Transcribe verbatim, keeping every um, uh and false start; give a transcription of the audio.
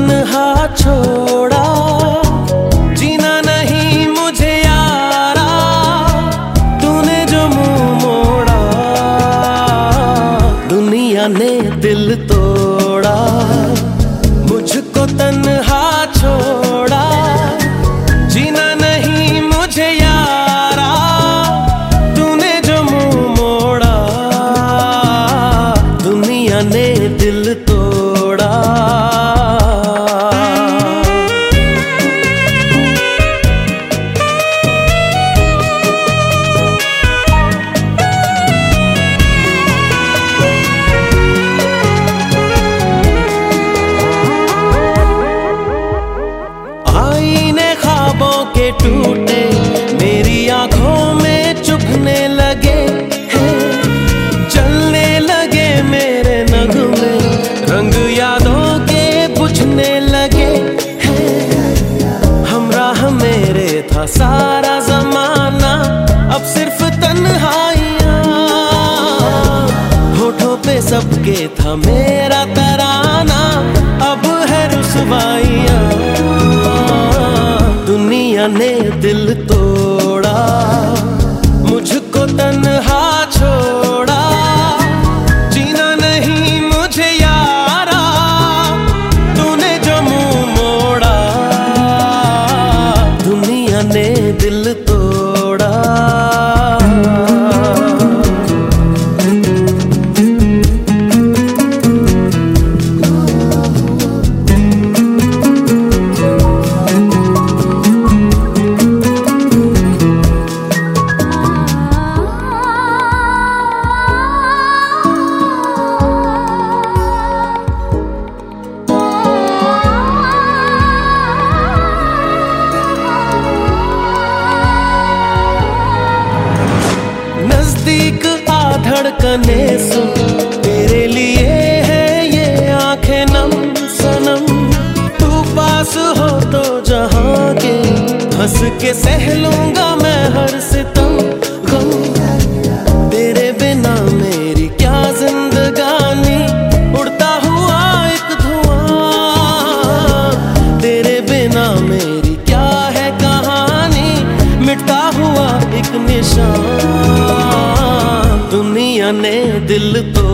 तन्हा छोड़ा, जीना नहीं मुझे यारा, तूने जो मुंह मोड़ा। दुनिया ने दिल तोड़ा, मुझको तन्हा छोड़ा, जीना नहीं मुझे यारा, तूने जो मुंह मोड़ा। दुनिया ने दिल तोड़ा। आईने ख्वाबों के टूटे मेरी आंखों में चुभने लगे हैं, चलने लगे मेरे नगमे, रंग यादों के बुझने लगे हैं। हमराह मेरे था सारा जमाना, अब सिर्फ तन्हाइयाँ, होठों पे सबके था मेरा तराना, अब है रुसवाइयाँ। दुनिया ने दिल तोड़ा, मुझको तन्हा छोड़ा, जीना नहीं मुझे यारा, तूने जो मुंह मोड़ा। दुनिया ने दिल तोड़ा। नजदीक आ धड़कने सुन, तेरे लिए है ये आंखें नम सनम। तू पास हो तो जहां के हंस के सह लूंगा मैं हर सितम गम। तेरे बिना मेरी क्या जिंदगानी, उड़ता हुआ एक धुआं। तेरे बिना मेरी क्या है कहानी, मिटता हुआ एक निशान। दुनिया ने दिल तो